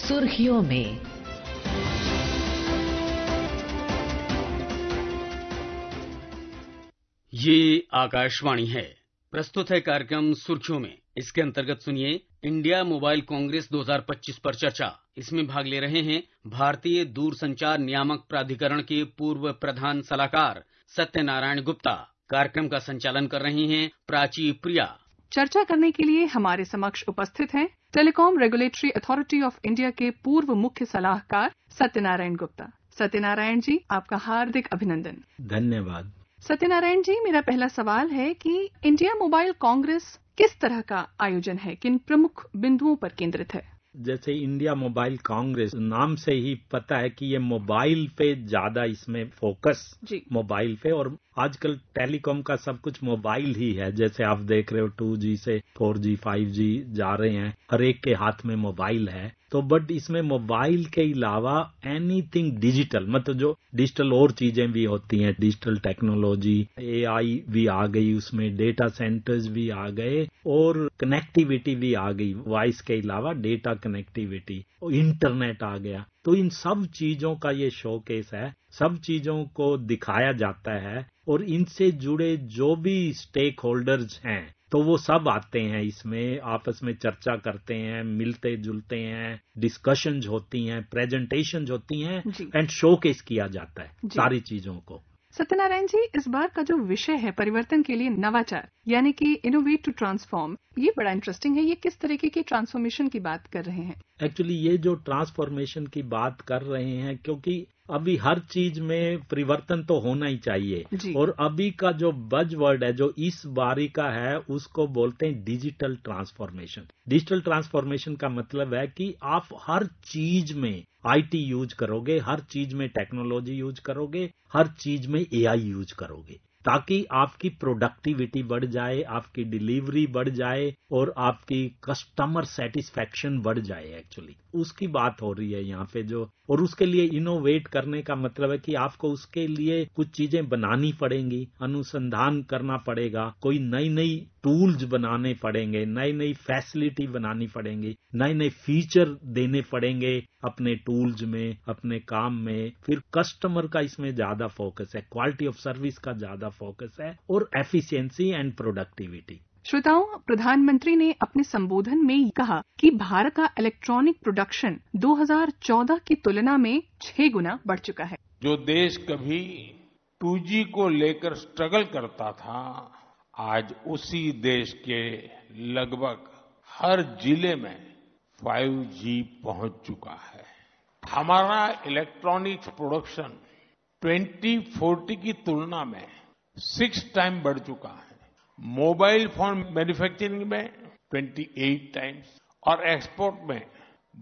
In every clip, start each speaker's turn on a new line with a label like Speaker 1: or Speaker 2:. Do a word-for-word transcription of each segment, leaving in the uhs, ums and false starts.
Speaker 1: सुर्खियों में।
Speaker 2: ये आकाशवाणी है। प्रस्तुत है कार्यक्रम सुर्खियों में। इसके अंतर्गत सुनिए इंडिया मोबाइल कांग्रेस दो हज़ार पच्चीस पर चर्चा। इसमें भाग ले रहे हैं भारतीय दूरसंचार नियामक प्राधिकरण के पूर्व प्रधान सलाहकार सत्यनारायण गुप्ता। कार्यक्रम का संचालन कर रही हैं प्राची प्रिया।
Speaker 3: चर्चा करने के लिए हमारे समक्ष उपस्थित हैं telecom regulatory authority of India के पूर्व मुख्य सलाहकार सत्यनारायण गुप्ता। सत्यनारायण जी, आपका हार्दिक अभिनंदन।
Speaker 4: धन्यवाद।
Speaker 3: सत्यनारायण जी, मेरा पहला सवाल है कि इंडिया मोबाइल कांग्रेस किस तरह का आयोजन है, किन प्रमुख बिंदुओं पर केंद्रित है?
Speaker 4: जैसे इंडिया मोबाइल कांग्रेस नाम से ही पता है कि ये मोबाइल पे ज्यादा इसमें फोकस मोबाइल पे, और आजकल टेलीकॉम का सब कुछ मोबाइल ही है। जैसे आप देख रहे हो टू जी से फोर जी फाइव जी जा रहे हैं, हर एक के हाथ में मोबाइल है। तो बट इसमें मोबाइल के अलावा एनीथिंग डिजिटल, मतलब जो डिजिटल और चीजें भी होती हैं, डिजिटल टेक्नोलॉजी, एआई भी आ गई, उसमें डेटा सेंटर्स भी आ गए और कनेक्टिविटी भी आ गई। वॉइस के अलावा डेटा कनेक्टिविटी, इंटरनेट आ गया। तो इन सब चीजों का ये शोकेस है, सब चीजों को दिखाया जाता है और इनसे जुड़े जो भी स्टेक होल्डर्स हैं तो वो सब आते हैं इसमें, आपस में चर्चा करते हैं, मिलते जुलते हैं, डिस्कशंस होती हैं, प्रेजेंटेशंस होती हैं एंड शोकेस किया जाता है सारी चीजों को।
Speaker 3: सत्यनारायण जी, इस बार का जो विषय है परिवर्तन के लिए नवाचार, यानी कि इनोवेट टू ट्रांसफॉर्म, ये बड़ा इंटरेस्टिंग है। ये किस तरीके की ट्रांसफॉर्मेशन की बात कर रहे हैं?
Speaker 4: एक्चुअली ये जो ट्रांसफॉर्मेशन की बात कर रहे हैं, क्योंकि अभी हर चीज में परिवर्तन तो होना ही चाहिए, और अभी का जो बजवर्ड है जो इस बारी का है उसको बोलते हैं डिजिटल ट्रांसफॉर्मेशन। डिजिटल ट्रांसफॉर्मेशन का मतलब है कि आप हर चीज में आईटी यूज करोगे, हर चीज में टेक्नोलॉजी यूज करोगे, हर चीज में एआई यूज करोगे, ताकि आपकी प्रोडक्टिविटी बढ़ जाए, आपकी डिलीवरी बढ़ जाए और आपकी कस्टमर सेटिस्फैक्शन बढ़ जाए। एक्चुअली उसकी बात हो रही है यहाँ पे जो, और उसके लिए इनोवेट करने का मतलब है कि आपको उसके लिए कुछ चीजें बनानी पड़ेंगी, अनुसंधान करना पड़ेगा, कोई नई नई टूल्स बनाने पड़ेंगे, नई नई फैसिलिटी बनानी पड़ेंगी, नए नए फीचर देने पड़ेंगे अपने टूल्स में, अपने काम में। फिर कस्टमर का इसमें ज्यादा फोकस है, क्वालिटी ऑफ सर्विस का ज्यादा फोकस है, और एफिशिएंसी एंड प्रोडक्टिविटी।
Speaker 3: श्रोताओं, प्रधानमंत्री ने अपने संबोधन में कहा कि भारत का इलेक्ट्रॉनिक प्रोडक्शन दो हज़ार चौदह की तुलना में छह गुना बढ़ चुका है।
Speaker 5: जो देश कभी टू जी को लेकर स्ट्रगल करता था, आज उसी देश के लगभग हर जिले में फाइव जी पहुंच चुका है। हमारा इलेक्ट्रॉनिक्स प्रोडक्शन ट्वेंटी फोर्टी की तुलना में सिक्स टाइम बढ़ चुका है। मोबाइल फोन मैन्युफैक्चरिंग में अट्ठाईस टाइम्स और एक्सपोर्ट में एक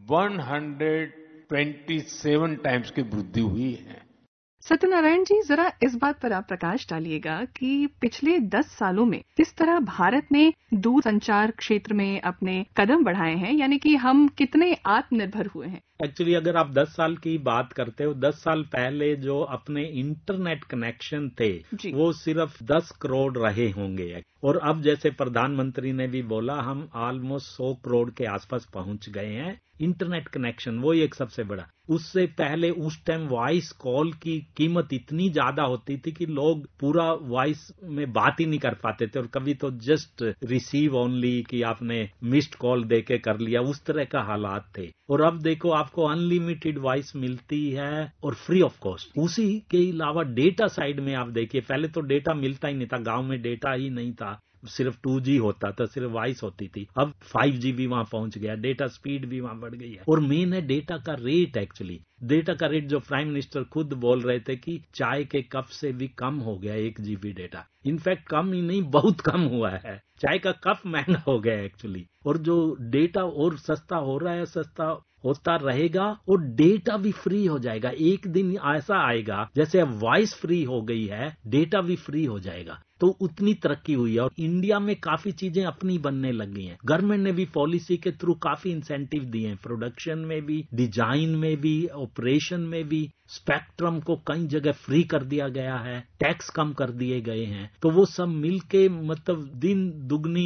Speaker 5: सौ सत्ताईस टाइम्स की वृद्धि हुई है।
Speaker 3: सत्यनारायण जी, जरा इस बात पर आप प्रकाश डालिएगा कि पिछले दस सालों में किस तरह भारत ने दूरसंचार क्षेत्र में अपने कदम बढ़ाए हैं, यानी कि हम कितने आत्मनिर्भर हुए हैं।
Speaker 4: एक्चुअली अगर आप दस साल की बात करते हो, दस साल पहले जो अपने इंटरनेट कनेक्शन थे वो सिर्फ दस करोड़ रहे होंगे, और अब जैसे प्रधानमंत्री ने भी बोला, हम ऑलमोस्ट सौ करोड़ के आसपास पहुंच गए हैं इंटरनेट कनेक्शन, वो एक सबसे बड़ा। उससे पहले उस टाइम वॉइस कॉल की कीमत इतनी ज्यादा होती थी कि लोग पूरा वॉइस में बात ही नहीं कर पाते थे, और कभी तो जस्ट रिसीव ओनली कि आपने मिस्ड कॉल देके कर लिया, उस तरह का हालात थे। और अब देखो आपको अनलिमिटेड वॉइस मिलती है और फ्री ऑफ कॉस्ट। उसी के अलावा डेटा साइड में आप देखिए, पहले तो डेटा मिलता ही नहीं था, गांव में डेटा ही नहीं था, सिर्फ टू जी होता था, सिर्फ वॉइस होती थी। अब फाइव जी भी वहां पहुंच गया, डेटा स्पीड भी वहां बढ़ गई है, और मेन है डेटा का रेट। एक्चुअली डेटा का रेट जो प्राइम मिनिस्टर खुद बोल रहे थे कि चाय के कप से भी कम हो गया एक जीबी डेटा। इनफैक्ट कम ही नहीं, बहुत कम हुआ है, चाय का कप महंगा हो गया एक्चुअली। और जो डेटा और सस्ता हो रहा है, सस्ता होता रहेगा और डेटा भी फ्री हो जाएगा। एक दिन ऐसा आएगा जैसे अब वॉइस फ्री हो गई है, डेटा भी फ्री हो जाएगा। तो उतनी तरक्की हुई है, और इंडिया में काफी चीजें अपनी बनने लग गई हैं। गवर्नमेंट ने भी पॉलिसी के थ्रू काफी इंसेंटिव दिए हैं, प्रोडक्शन में भी, डिजाइन में भी, ऑपरेशन में भी। स्पेक्ट्रम को कई जगह फ्री कर दिया गया है, टैक्स कम कर दिए गए हैं। तो वो सब मिलके मतलब दिन दुगनी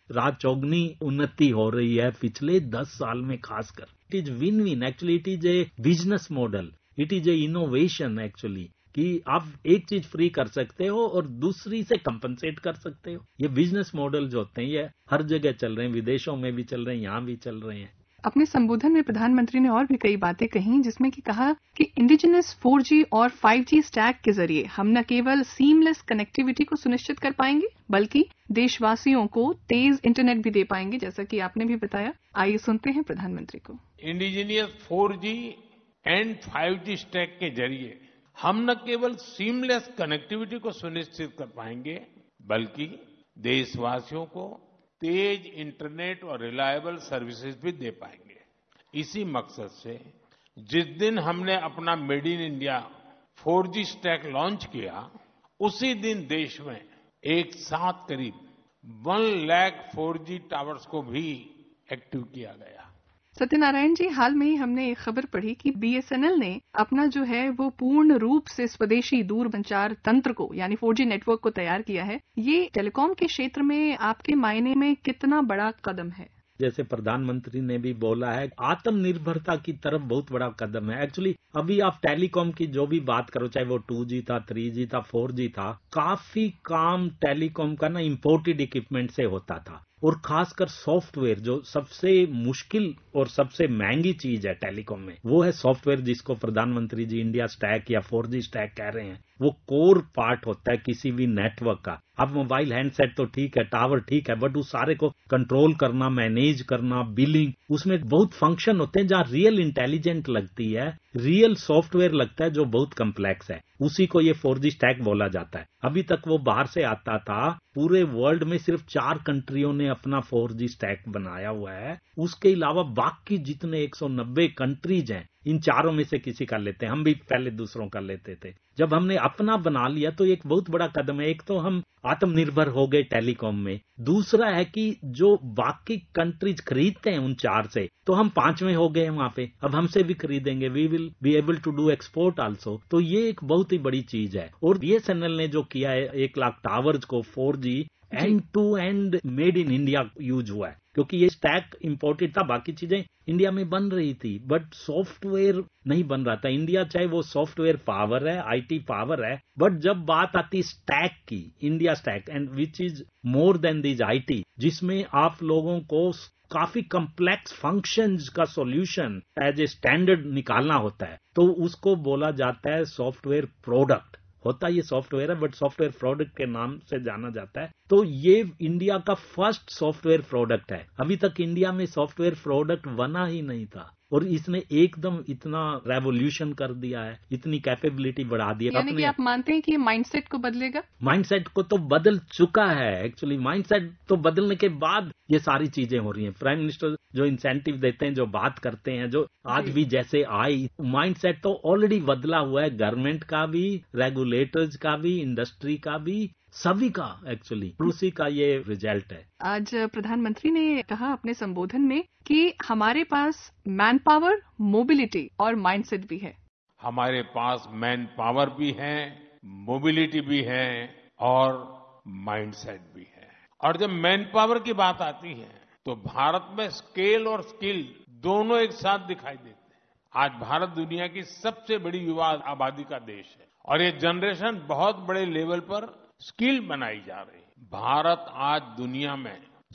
Speaker 4: रात चौगनी उन्नति हो रही है पिछले दस साल में खासकर। It is win win actually, it is a business model, it is a innovation actually, कि आप एक चीज फ्री कर सकते हो और दूसरी से कंपनसेट कर सकते हो। ये बिजनेस मॉडल जो होते हैं ये हर जगह चल रहे हैं, विदेशों में भी चल रहे हैं, यहाँ भी चल रहे हैं।
Speaker 3: अपने संबोधन में प्रधानमंत्री ने और भी कई बातें कही, जिसमें कि कहा कि इंडिजिनस फोर जी और फाइव जी स्टैक के जरिए हम न केवल सीमलेस कनेक्टिविटी को सुनिश्चित कर पाएंगे बल्कि देशवासियों को तेज इंटरनेट भी दे पाएंगे, जैसा कि आपने भी बताया। आइए सुनते हैं प्रधानमंत्री को।
Speaker 5: Indigenous four G and five G stack के जरिए हम न केवल सीमलेस कनेक्टिविटी को सुनिश्चित कर पाएंगे बल्कि देशवासियों को तेज इंटरनेट और रिलायबल सर्विसेज भी दे पाएंगे। इसी मकसद से जिस दिन हमने अपना made in India four G stack launch किया, उसी दिन देश में एक साथ करीब one lakh four G towers को भी एक्टिव किया गया।
Speaker 3: सत्यनारायण जी, हाल में ही हमने एक खबर पढ़ी कि बीएसएनएल ने अपना जो है वो पूर्ण रूप से स्वदेशी दूरसंचार तंत्र को यानी फोर जी नेटवर्क को तैयार किया है। ये टेलीकॉम के क्षेत्र में आपके मायने में कितना बड़ा कदम है?
Speaker 4: जैसे प्रधानमंत्री ने भी बोला है, आत्मनिर्भरता की तरफ बहुत बड़ा कदम है। एक्चुअली अभी आप टेलीकॉम की जो भी बात करो, चाहे वो टू जी था, थ्री जी था, फोर जी था, काफी काम टेलीकॉम का ना इंपोर्टेड इक्विपमेंट से होता था। और खासकर सॉफ्टवेयर जो सबसे मुश्किल और सबसे महंगी चीज है टेलीकॉम में, वो है सॉफ्टवेयर, जिसको प्रधानमंत्री जी इंडिया स्टैक या फोर जी स्टैक कह रहे हैं। वो कोर पार्ट होता है किसी भी नेटवर्क का। अब मोबाइल हैंडसेट तो ठीक है, टावर ठीक है, बट उस सारे को कंट्रोल करना, मैनेज करना, बिलिंग, उसमें बहुत फंक्शन होते हैं जहां रियल इंटेलिजेंट लगती है, रियल सॉफ्टवेयर लगता है जो बहुत कम्प्लेक्स है। उसी को ये फोर जी स्टैक बोला जाता है। अभी तक वो बाहर से आता था। पूरे वर्ल्ड में सिर्फ चार कंट्रियों ने अपना फोर जी स्टैक बनाया हुआ है। उसके अलावा बाकी जितने एक सौ नब्बे कंट्रीज हैं, इन चारों में से किसी का लेते हैं। हम भी पहले दूसरों का लेते थे। जब हमने अपना बना लिया तो एक बहुत बड़ा कदम है। एक तो हम आत्मनिर्भर हो गए टेलीकॉम में, दूसरा है कि जो बाकी कंट्रीज खरीदते हैं उन चार से, तो हम पांचवें हो गए वहां पे। अब हमसे भी खरीदेंगे, we will be able to do export also. तो ये एक बहुत ही बड़ी चीज है। और बीएसएनएल ने जो किया है, एक लाख टावर्स को four G end to end made in India use हुआ है, क्योंकि ये स्टैक इंपोर्टेड था, बाकी चीजें इंडिया में बन रही थी, बट सॉफ्टवेयर नहीं बन रहा था। इंडिया चाहे वो सॉफ्टवेयर पावर है, आईटी पावर है, बट जब बात आती स्टैक की, India stack and which is more than this IT, जिसमें आप लोगों को काफी कम्प्लेक्स फंक्शंस का सॉल्यूशन एज ए स्टैंडर्ड निकालना होता है, तो उसको बोला जाता है सॉफ्टवेयर प्रोडक्ट। होता ये सॉफ्टवेयर है, बट सॉफ्टवेयर प्रोडक्ट के नाम से जाना जाता है। तो ये इंडिया का फर्स्ट सॉफ्टवेयर प्रोडक्ट है। अभी तक इंडिया में सॉफ्टवेयर प्रोडक्ट बना ही नहीं था, और इसने एकदम इतना रेवोल्यूशन कर दिया है, इतनी कैपेबिलिटी बढ़ा दी है।
Speaker 3: यानी कि आप मानते हैं कि ये माइंडसेट को बदलेगा?
Speaker 4: माइंडसेट को तो बदल चुका है। एक्चुअली माइंडसेट तो बदलने के बाद ये सारी चीजें हो रही हैं। प्राइम मिनिस्टर जो इंसेंटिव देते हैं, जो बात करते हैं, जो आज भी जैसे आई, माइंडसेट तो ऑलरेडी बदला हुआ है। गवर्नमेंट का भी, रेगुलेटर्स का भी, इंडस्ट्री का भी, सभी का एक्चुअली उसी का ये रिजल्ट है।
Speaker 3: आज प्रधानमंत्री ने कहा अपने संबोधन में कि हमारे पास मैन पावर, मोबिलिटी और माइंडसेट भी है।
Speaker 5: हमारे पास मैन पावर भी है, मोबिलिटी भी है और माइंडसेट भी है। और जब मैन पावर की बात आती है तो भारत में स्केल और स्किल दोनों एक साथ दिखाई देते हैं। आज भारत दुनिया की सबसे बड़ी युवा आबादी का देश है और ये जनरेशन बहुत बड़े लेवल पर स्किल बनाई जा रही है। भारत आज दुनिया में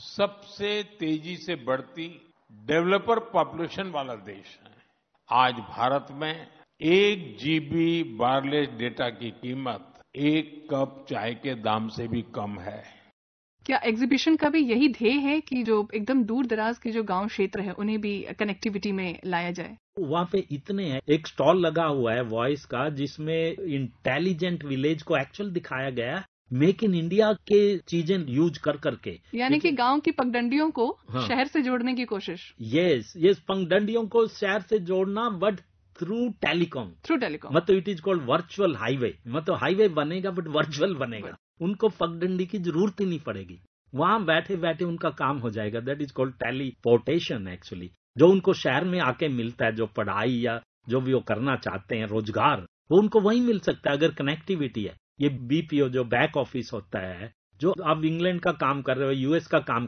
Speaker 5: सबसे तेजी से बढ़ती डेवलपर पॉपुलेशन वाला देश है। आज भारत में एक जीबी वायरलेस डेटा की कीमत एक कप चाय के दाम से भी कम है।
Speaker 3: क्या एग्जीबिशन का भी यही ध्येय है कि जो एकदम दूर दराज के जो गांव क्षेत्र है उन्हें भी कनेक्टिविटी में लाया जाए?
Speaker 4: वहाँ पे इतने हैं। एक स्टॉल लगा हुआ है वॉइस का, जिसमें इंटेलिजेंट विलेज को एक्चुअल दिखाया गया, मेक इन इंडिया के चीजें यूज कर करके,
Speaker 3: यानी कि गांव की पगडंडियों को हाँ। शहर से जोड़ने की कोशिश।
Speaker 4: यस यस पगडंडियों को शहर से जोड़ना, but through telecom.
Speaker 3: Through telecom
Speaker 4: मतलब it is called virtual highway. मतलब हाईवे बनेगा बट वर्चुअल बनेगा। उनको पगडंडी की जरूरत ही नहीं पड़ेगी, वहां बैठे बैठे उनका काम हो जाएगा। That is called teleportation actually. जो उनको शहर में आके मिलता है, जो पढ़ाई या जो भी वो करना चाहते हैं, रोजगार, वो उनको वहीं मिल सकता है अगर कनेक्टिविटी है। ये बीपीओ जो बैक ऑफिस होता है, जो आप इंग्लैंड का काम कर रहे हो, यूएस का काम कर रहे हो,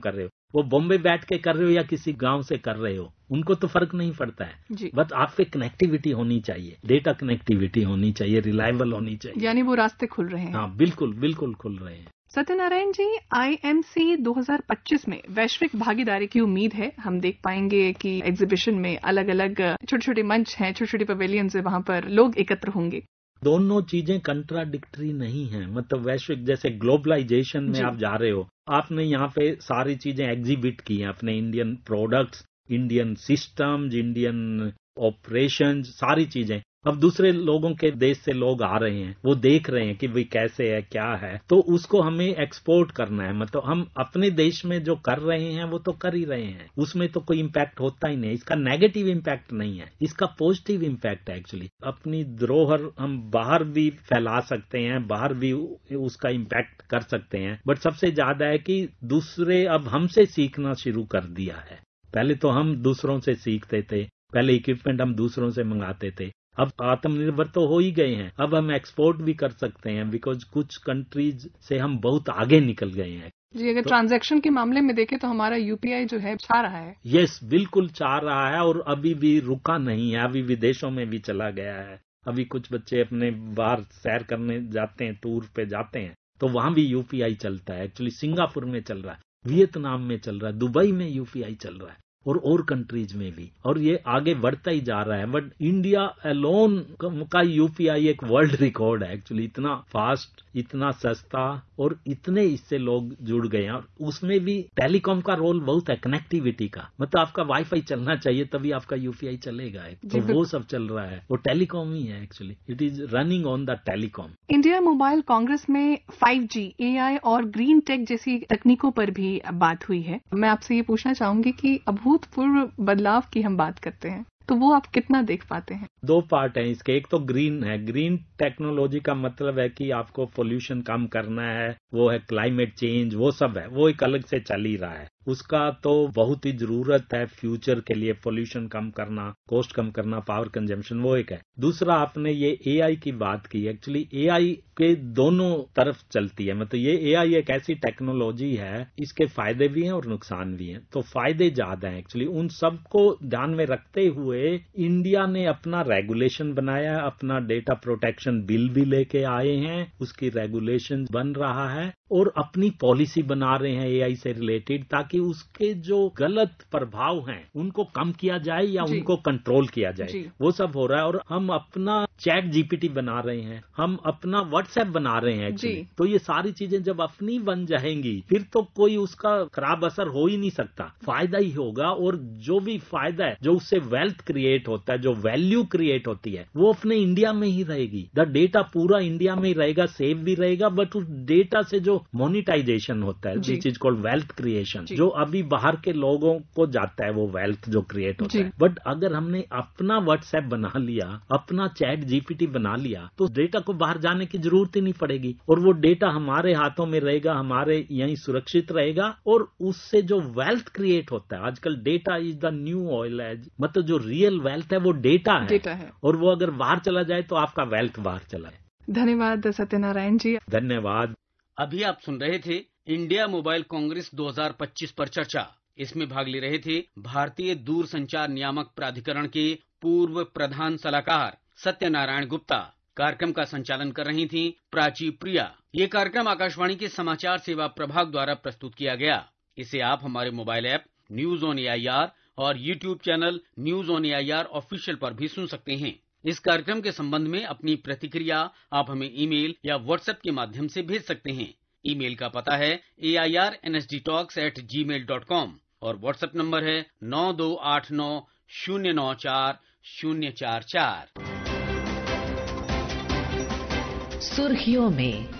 Speaker 4: वो बॉम्बे बैठ के कर रहे हो या किसी गांव से कर रहे हो, उनको तो फर्क नहीं पड़ता है। बस आप पे कनेक्टिविटी होनी चाहिए, डेटा कनेक्टिविटी होनी चाहिए, रिलायबल होनी चाहिए,
Speaker 3: यानी वो रास्ते खुल रहे हैं।
Speaker 4: हाँ बिल्कुल बिल्कुल खुल रहे हैं।
Speaker 3: सत्यनारायण जी, आईएमसी दो हज़ार पच्चीस में वैश्विक भागीदारी की उम्मीद है। हम देख पाएंगे कि एग्जीबिशन में अलग अलग छोटे छोटे मंच हैं, छोटे छोटे पवेलियंस है, वहां पर लोग एकत्र होंगे।
Speaker 4: दोनों चीजें कंट्राडिक्टरी नहीं है। मतलब वैश्विक जैसे ग्लोबलाइजेशन में आप जा रहे हो, आपने यहाँ पे सारी चीजें एग्जिबिट की हैं, अपने Indian products, Indian systems, Indian operations, सारी चीजें। अब दूसरे लोगों के देश से लोग आ रहे हैं, वो देख रहे हैं कि भाई कैसे है, क्या है, तो उसको हमें एक्सपोर्ट करना है। मतलब हम अपने देश में जो कर रहे हैं वो तो कर ही रहे हैं, उसमें तो कोई इम्पैक्ट होता ही नहीं। इसका नेगेटिव इम्पैक्ट नहीं है, इसका पॉजिटिव इम्पैक्ट है। एक्चुअली अपनी धरोहर हम बाहर भी फैला सकते हैं, बाहर भी उसका इम्पैक्ट कर सकते हैं, बट सबसे ज्यादा है कि दूसरे अब हमसे सीखना शुरू कर दिया है। पहले तो हम दूसरों से सीखते थे, पहले इक्विपमेंट हम दूसरों से मंगाते थे, अब आत्मनिर्भर तो हो ही गए हैं, अब हम एक्सपोर्ट भी कर सकते हैं, बिकॉज कुछ कंट्रीज से हम बहुत आगे निकल गए हैं।
Speaker 3: जी, अगर तो, ट्रांजैक्शन के मामले में देखें तो हमारा यूपीआई जो है छा रहा है।
Speaker 4: यस, बिल्कुल छा रहा है, और अभी भी रुका नहीं है, अभी विदेशों में भी चला गया है। अभी कुछ बच्चे अपने बाहर सैर करने जाते हैं, टूर पे जाते हैं, तो वहां भी यूपीआई चलता है। एक्चुअली सिंगापुर में चल रहा है, वियतनाम में चल रहा है, दुबई में यूपीआई चल रहा है, और और कंट्रीज में भी, और ये आगे बढ़ता ही जा रहा है। बट इंडिया अलोन का यूपीआई एक वर्ल्ड रिकॉर्ड है। एक्चुअली इतना फास्ट, इतना सस्ता, और इतने इससे लोग जुड़ गए हैं। और उसमें भी टेलीकॉम का रोल बहुत है, कनेक्टिविटी का। मतलब आपका वाईफाई चलना चाहिए तभी आपका यूपीआई चलेगा, तो वो सब चल रहा है, वो टेलीकॉम ही है। Actually it is running on the telecom.
Speaker 3: India mobile Congress में फाइव जी, एआई और ग्रीन टेक जैसी तकनीकों पर भी बात हुई है। मैं आपसे ये पूछना चाहूंगी कि अभूतपूर्व बदलाव की हम बात करते हैं, तो वो आप कितना देख पाते हैं?
Speaker 4: दो पार्ट हैं इसके। एक तो ग्रीन है। ग्रीन टेक्नोलॉजी का मतलब है कि आपको पोल्यूशन कम करना है, वो है क्लाइमेट चेंज, वो सब है, वो एक अलग से चल ही रहा है। उसका तो बहुत ही जरूरत है फ्यूचर के लिए, पोल्यूशन कम करना, कॉस्ट कम करना, पावर कंजम्पशन, वो एक है। दूसरा आपने ये एआई की बात की। एक्चुअली एआई के दोनों तरफ चलती है। मतलब ये एआई एक ऐसी टेक्नोलॉजी है, इसके फायदे भी हैं और नुकसान भी हैं। तो फायदे ज्यादा हैं। एक्चुअली उन सबको ध्यान में रखते हुए इंडिया ने अपना रेगुलेशन बनाया, अपना डेटा प्रोटेक्शन बिल भी लेके आए हैं, उसकी रेगुलेशन बन रहा है, और अपनी पॉलिसी बना रहे हैं एआई से रिलेटेड, ताकि उसके जो गलत प्रभाव हैं उनको कम किया जाए या उनको कंट्रोल किया जाए। वो सब हो रहा है। और हम अपना चैट जीपीटी बना रहे हैं, हम अपना व्हाट्सएप बना रहे हैं एक्चुअली। तो ये सारी चीजें जब अपनी बन जाएंगी, फिर तो कोई उसका खराब असर हो ही नहीं सकता, फायदा ही होगा। और जो भी फायदा है, जो उससे वेल्थ क्रिएट होता है, जो वैल्यू क्रिएट होती है, वो अपने इंडिया में ही रहेगी। द डेटा पूरा इंडिया में ही रहेगा, सेफ भी रहेगा। बट उस डेटा से जो मोनिटाइजेशन होता है, this is called wealth creation, जो अभी बाहर के लोगों को जाता है, वो वेल्थ जो क्रिएट होता है। बट अगर हमने अपना व्हाट्सएप बना लिया, अपना चैट जीपीटी बना लिया, तो डेटा को बाहर जाने की जरूरत ही नहीं पड़ेगी, और वो डेटा हमारे हाथों में रहेगा, हमारे यहीं सुरक्षित रहेगा। और उससे जो वेल्थ क्रिएट होता है, आजकल data is the new oil है। मतलब जो रियल वेल्थ है वो डेटा है, डेटा है। और वो अगर बाहर चला जाए तो आपका वेल्थ बाहर चला है।
Speaker 3: धन्यवाद सत्यनारायण जी।
Speaker 4: धन्यवाद।
Speaker 2: अभी आप सुन रहे थे इंडिया मोबाइल कांग्रेस दो हज़ार पच्चीस पर चर्चा। इसमें भाग ले रहे थे भारतीय दूरसंचार नियामक प्राधिकरण के पूर्व प्रधान सलाहकार सत्यनारायण गुप्ता। कार्यक्रम का संचालन कर रही थी प्राची प्रिया। ये कार्यक्रम आकाशवाणी के समाचार सेवा प्रभाग द्वारा प्रस्तुत किया गया। इसे आप हमारे mobile app news on AIR और YouTube channel news on AIR official पर भी सुन सकते हैं। इस कार्यक्रम के संबंध में अपनी प्रतिक्रिया आप हमें ईमेल या व्हाट्सएप के माध्यम से भेज सकते हैं। ईमेल का पता है A I R N S D talks at Gmail dot com और व्हाट्सएप नंबर है नौ दो आठ नौ शून्य नौ चार शून्य चार चार।
Speaker 1: सुर्खियों में